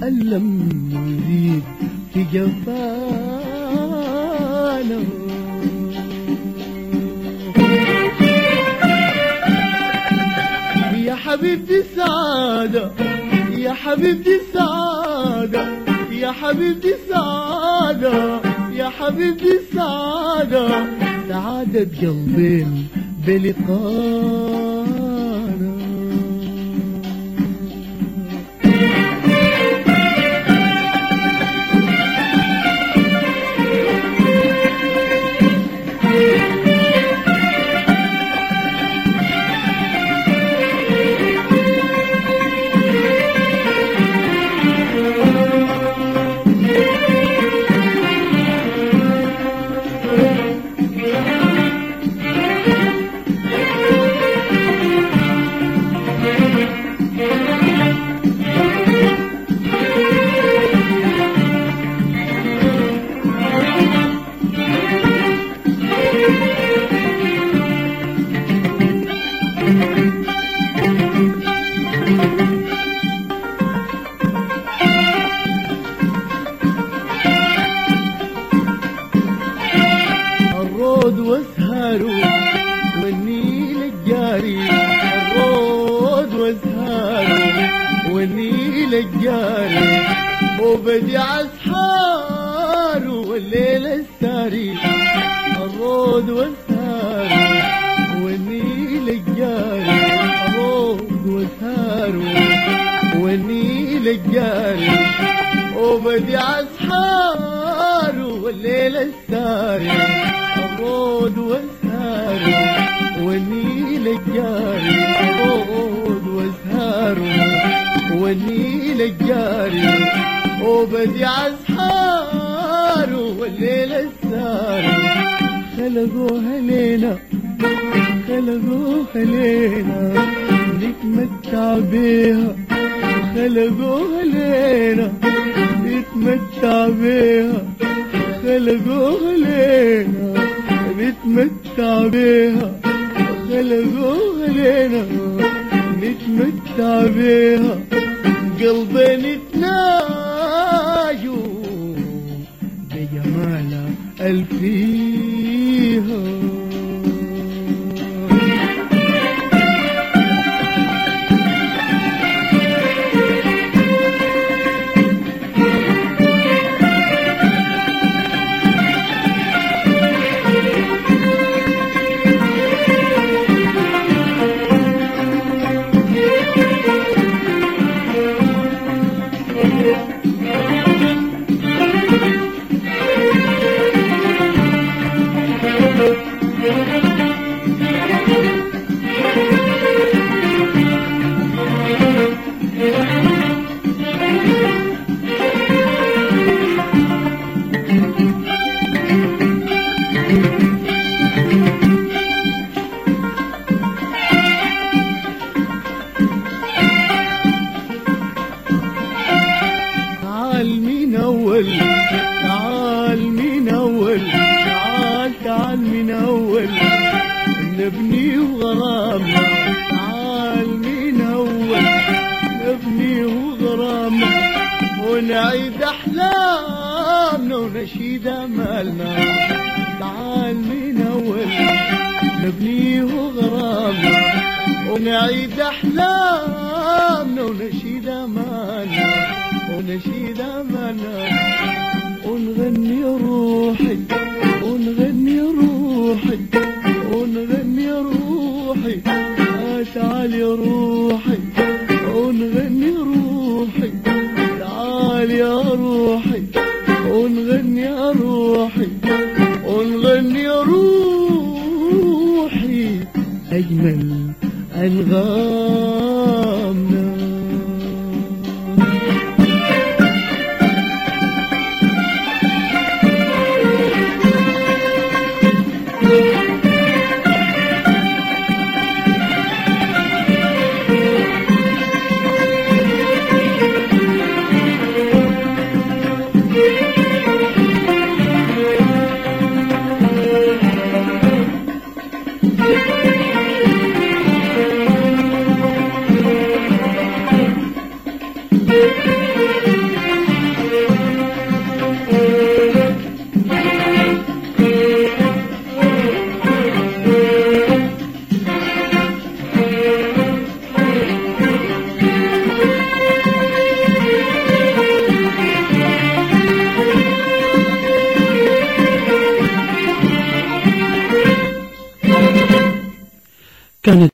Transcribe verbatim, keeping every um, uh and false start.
نتألم ونزيد في جفانا. يا حبيبتي السعادة يا حبيبتي السعادة يا حبيبتي السعادة يا حبيبتي السعادة، سعادة قلبين بلقانا. الرود واسهروا والنيل الجاري، الرود واسهروا والنيل الجاري، وبديع اسحار والليل الساري. الرود واسهروا والنيل الجاري، الرود واسهروا والنيل الجاري، وبديع اسحار والليل الساري. الرود واسهر والنيل الجاري، الرود واسهر والنيل الجاري، وبديع اسحار والليل الساري. خلقوها لينا خلقوها لينا نتمتع بيها، خلقوها لينا نتمتع بيها، خلقوها لينا نتمتع بيها، خلقوها لينا نتمتع بيها. قلبين يتناجوا بجمالها الفيها. تعال من أول تعال من أول تعال تعال من أول نبني وغرامنا. تعال من أول نبني وغرامنا ونعيد أحلامنا ونشيد أمالنا. تعال من أول نبني وغرامنا ونعيد أحلامنا ونشيد أمالنا ونشيد أمالنا. ونغني روحي ونغني روحي ونغني روحي، تعال يا روحي ونغني روحي، تعال يا روحي ونغني يا روحي ونغني يا روحي أجمل أنغامنا. كانت